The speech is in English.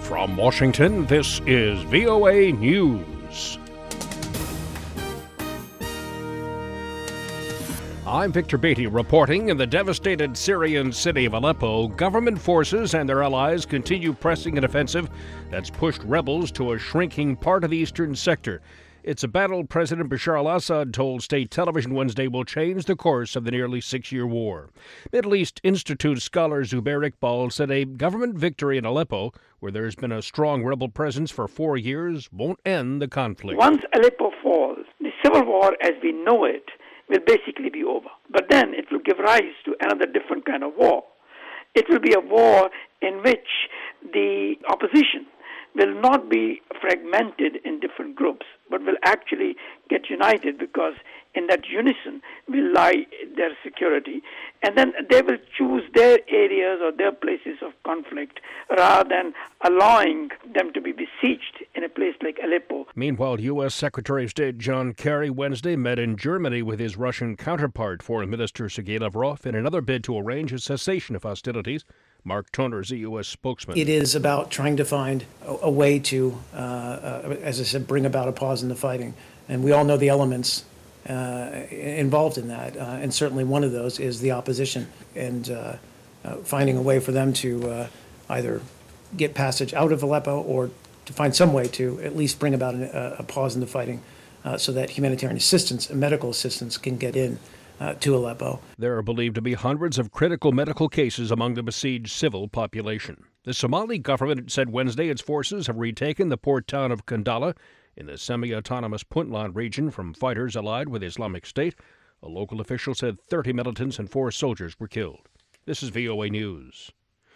From Washington, this is VOA News. I'm Victor Beatty reporting. In the devastated Syrian city of Aleppo, government forces and their allies continue pressing an offensive that's pushed rebels to a shrinking part of the eastern sector. It's a battle President Bashar al-Assad told state television Wednesday will change the course of the nearly 6-year war. Middle East Institute scholar Zubair Iqbal said a government victory in Aleppo, where there's been a strong rebel presence for 4 years, won't end the conflict. Once Aleppo falls, the civil war as we know it will basically be over. But then it will give rise to another different kind of war. It will be a war in which the opposition will not be fragmented in different groups, but will actually get united, because in that unison will lie their security. And then they will choose their areas or their places of conflict rather than allowing them to be besieged in a place like Aleppo. Meanwhile, U.S. Secretary of State John Kerry Wednesday met in Germany with his Russian counterpart, Foreign Minister Sergei Lavrov, in another bid to arrange a cessation of hostilities. Mark Toner is the U.S. spokesman. It is about trying to find a way to, as I said, bring about a pause in the fighting. And we all know the elements involved in that. And certainly one of those is the opposition, and finding a way for them to either get passage out of Aleppo or to find some way to at least bring about a pause in the fighting so that humanitarian assistance and medical assistance can get in to Aleppo. There are believed to be hundreds of critical medical cases among the besieged civil population. The Somali government said Wednesday its forces have retaken the port town of Kandala in the semi-autonomous Puntland region from fighters allied with Islamic State. A local official said 30 militants and 4 soldiers were killed. This is VOA News.